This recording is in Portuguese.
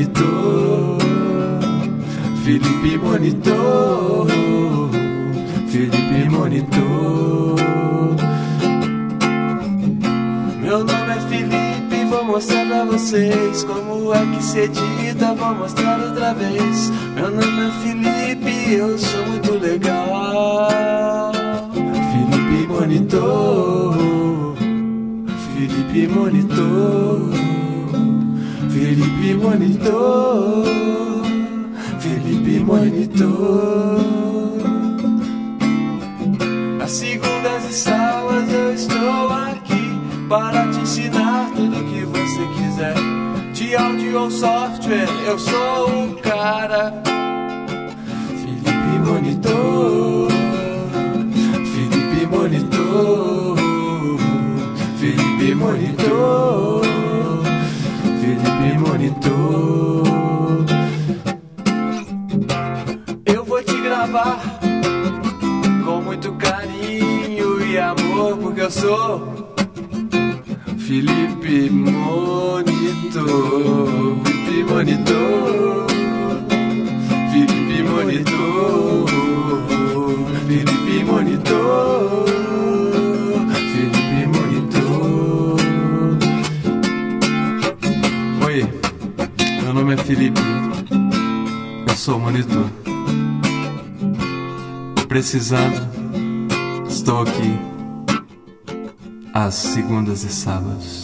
Monitor, Felipe Monitor, Felipe Monitor. Meu nome é Felipe, vou mostrar pra vocês como é que se edita, vou mostrar outra vez. Meu nome é Felipe, eu sou muito legal. Felipe Monitor, Felipe Monitor, Felipe Monitor, Felipe Monitor. Às segundas e sábados eu estou aqui para te ensinar tudo o que você quiser. De áudio ou software, eu sou o cara. Felipe Monitor, Felipe Monitor, Felipe Monitor, Felipe Monitor. Eu vou te gravar com muito carinho e amor, porque eu sou Felipe Monitor, Felipe Monitor, Felipe Monitor, Felipe Monitor, Felipe Monitor. Oi, meu nome é Felipe, eu sou monitor. Precisando, estou aqui às segundas e sábados.